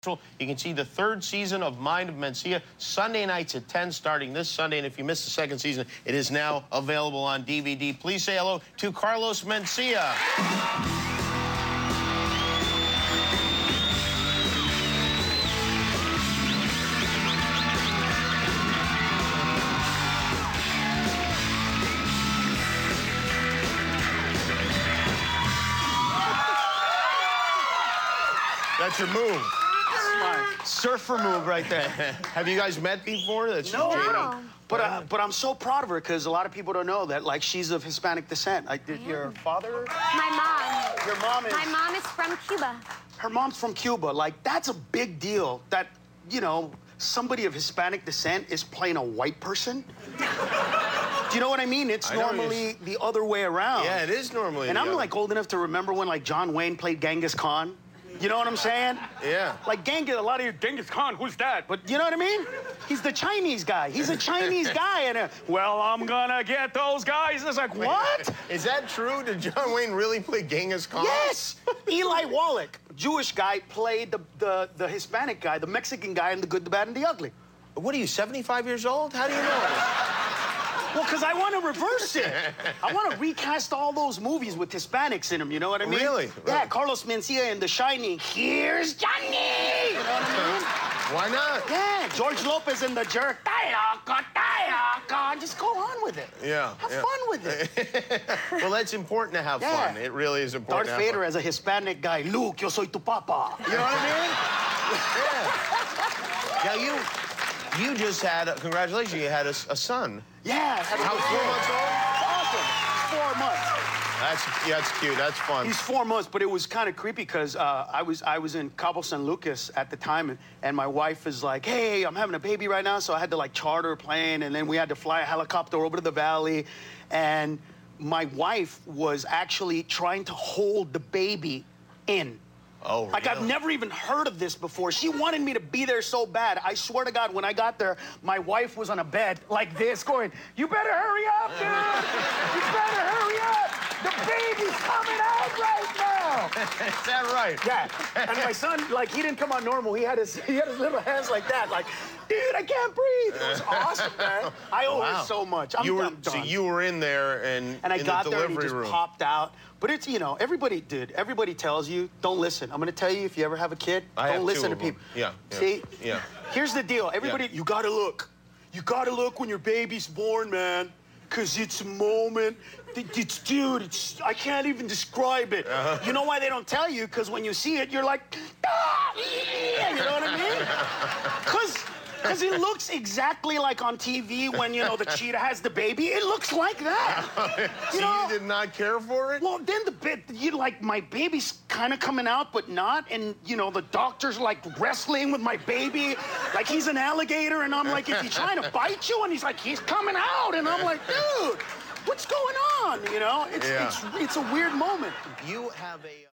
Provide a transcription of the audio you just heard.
You can see the third season of Mind of Mencia Sunday nights at 10 starting this Sunday. And if you missed the second season, it is now available on DVD. Please say hello to Carlos Mencia. That's your move. Surfer move right there. Have you guys met before? That's No, Jamie. but I'm so proud of her because a lot of people don't know that, like, she's of Hispanic descent. Did your father? My mom. Your mom is? My mom is from Cuba. Her mom's from Cuba. Like, that's a big deal that, you know, somebody of Hispanic descent is playing a white person. Do you know what I mean? It's normally the other way around. Yeah, it is normally. And I'm like old enough to remember when, like, John Wayne played Genghis Khan. You know what I'm saying? Yeah. Like Genghis, a lot of you, Genghis Khan, who's that? But you know what I mean? He's the Chinese guy. He's a Chinese guy. And, well, I'm gonna get those guys. And it's like, what? Is that true? Did John Wayne really play Genghis Khan? Yes. Eli Wallach, Jewish guy, played the Hispanic guy, the Mexican guy in The Good, the Bad, and the Ugly. What are you, 75 years old? How do you know? Well, because I want to reverse it. I want to recast all those movies with Hispanics in them, you know what I mean? Really? Yeah, Carlos Mencia in The Shining. Here's Johnny! You know what I mean? Why not? Yeah, George Lopez in The Jerk. Just go on with it. Yeah. Have fun with it. Well, that's important to have fun. It really is important Darth to have Vader fun. as a Hispanic guy. Luke, yo soy tu papa. You know what I Yeah. Now, you just had, congratulations, you had a son. Yeah. How, 4 months old? Awesome. 4 months. That's cute. That's fun. He's 4 months, but it was kind of creepy because I was in Cabo San Lucas at the time, and my wife is like, hey, I'm having a baby right now, so I had to, like, charter a plane, and then we had to fly a helicopter over to the valley, and my wife was actually trying to hold the baby in. Oh, really? Like, I've never even heard of this before. She wanted me to be there so bad. I swear to God, when I got there, my wife was on a bed like this going, you better hurry up, dude! You better hurry up! The baby's coming out right now! Is that right? Yeah. And my son, like, he didn't come out normal. He had his little hands like that, like, dude, I can't breathe. It was awesome, man. I owe her so much. I'm done. So you were in there and I in got the there and he delivery just room. popped out. But it's, you know, everybody tells you, don't listen. I'm going to tell you, if you ever have a kid, don't listen to people. Yeah. See? Yeah. Here's the deal. Everybody, you got to look. You got to look when your baby's born, man. Because it's a moment. Dude, I can't even describe it. You know why they don't tell you? Because when you see it, you're like, ah! You know what I mean? Because it looks exactly like on TV when, you know, the cheetah has the baby. It looks like that. So you did not care for it? Well, then like, my baby's kind of coming out, but not. And, you know, the doctor's, like, wrestling with my baby. Like, he's an alligator. And I'm like, is he trying to bite you? And he's like, he's coming out. And I'm like, dude, what's going on? You know, it's a weird moment. You have a...